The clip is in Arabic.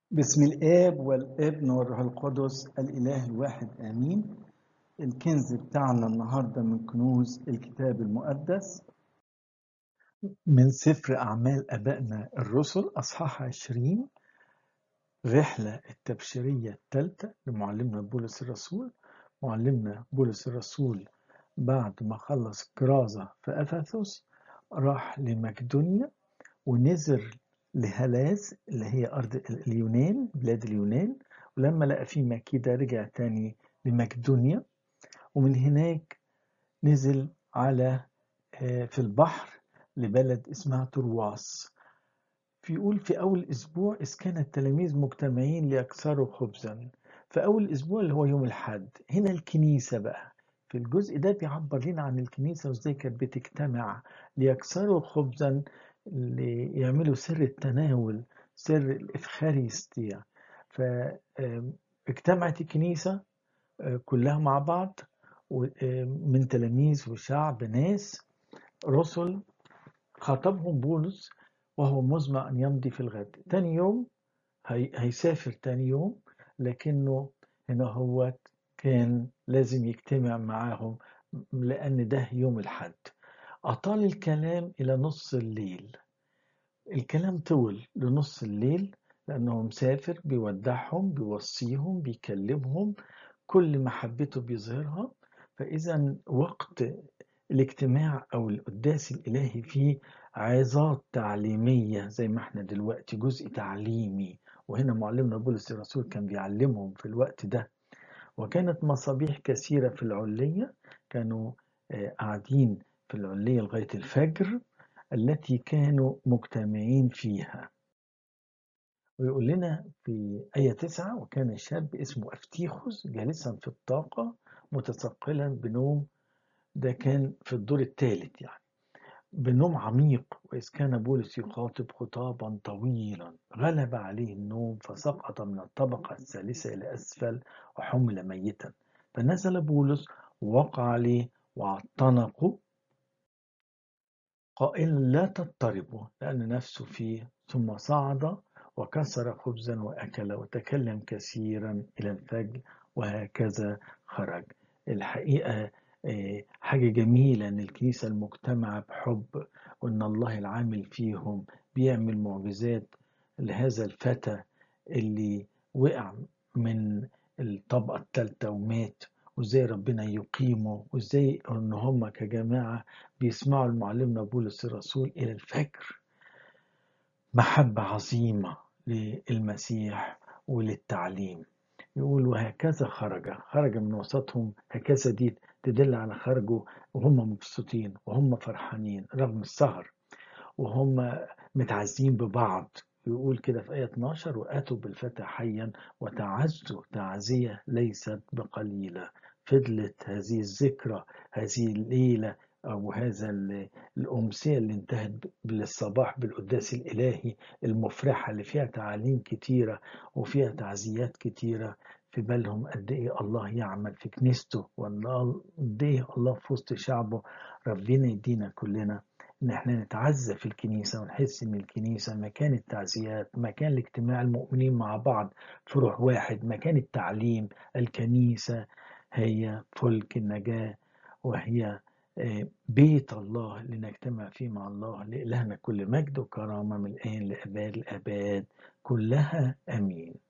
بسم الآب والابن والروح القدس الإله الواحد آمين. الكنز بتاعنا النهاردة من كنوز الكتاب المقدس من سفر أعمال أبائنا الرسل أصحاح 20، رحلة التبشيرية الثالثة لمعلمنا بولس الرسول. معلمنا بولس الرسول بعد ما خلص كرازة في أفسس راح لمقدونيا ونزل لهلاس اللي هي أرض اليونان، بلاد اليونان. ولما لقى في مكيدة رجع تاني لمقدونيا، ومن هناك نزل على في البحر لبلد اسمها ترواس. يقول في أول أسبوع إذ كان التلاميذ مجتمعين ليكسروا خبزا. في أول أسبوع اللي هو يوم الحد. هنا الكنيسة بقى في الجزء ده بيعبر لنا عن الكنيسة وازاي كانت بتجتمع ليكسروا خبزا، ليعملوا سر التناول، سر الإفخارستيا. فاجتمعت الكنيسة كلها مع بعض، من تلاميذ وشعب ناس رسل. خاطبهم بولس وهو مزمع أن يمضي في الغد. تاني يوم هيسافر تاني يوم، لكنه هنا هو كان لازم يجتمع معاهم لأن ده يوم الحد. أطال الكلام إلى نص الليل. الكلام طول لنص الليل لأنه مسافر، بيودعهم، بيوصيهم، بيكلمهم، كل محبته بيظهرها. فإذا وقت الاجتماع أو القداس الإلهي فيه عظات تعليمية، زي ما احنا دلوقتي جزء تعليمي. وهنا معلمنا بولس الرسول كان بيعلمهم في الوقت ده. وكانت مصابيح كثيرة في العلية، كانوا قاعدين في العلية لغاية الفجر التي كانوا مجتمعين فيها. ويقول لنا في آية 9: وكان شاب اسمه أفتيخوس جالسا في الطاقة متثقلا بنوم. ده كان في الدور الثالث يعني، بنوم عميق. وإذ كان بولس يخاطب خطابا طويلا غلب عليه النوم فسقط من الطبقة الثالثة إلى أسفل وحمل ميتا. فنزل بولس ووقع عليه واعتنقه قائلا لا تضطربوا لأن نفسه فيه. ثم صعد وكسر خبزا وأكل وتكلم كثيرا إلى الفجر وهكذا خرج. الحقيقة حاجة جميلة أن الكنيسة المجتمعة بحب، وأن الله العامل فيهم بيعمل معجزات لهذا الفتى اللي وقع من الطبقة الثالثة ومات، وازاي ربنا يقيمه، وازاي ان هم كجماعة بيسمعوا المعلمنا بولس الرسول إلى الفجر. محبة عظيمة للمسيح وللتعليم. يقول وهكذا خرج من وسطهم. هكذا دي تدل على خرجه وهم مبسوطين وهم فرحانين رغم السهر، وهم متعزين ببعض. يقول كده في آية 12: وآتوا بالفتى حيا وتعزوا تعزية ليست بقليلة. فضلت هذه الذكرى، هذه الليلة أو هذا الأمسية اللي انتهت بالصباح بالقداس الإلهي المفرحة اللي فيها تعاليم كتيرة وفيها تعزيات كتيرة، في بالهم قد إيه الله يعمل في كنيسته وقد إيه الله في وسط شعبه. ربنا يدينا كلنا إن إحنا نتعزى في الكنيسة ونحس إن الكنيسة مكان التعزيات، مكان الاجتماع المؤمنين مع بعض في روح واحد، مكان التعليم. الكنيسة هي فلك النجاة، وهي بيت الله لنجتمع فيه مع الله. لإلهنا كل مجد وكرامة من الآن لأباد الآباد كلها آمين.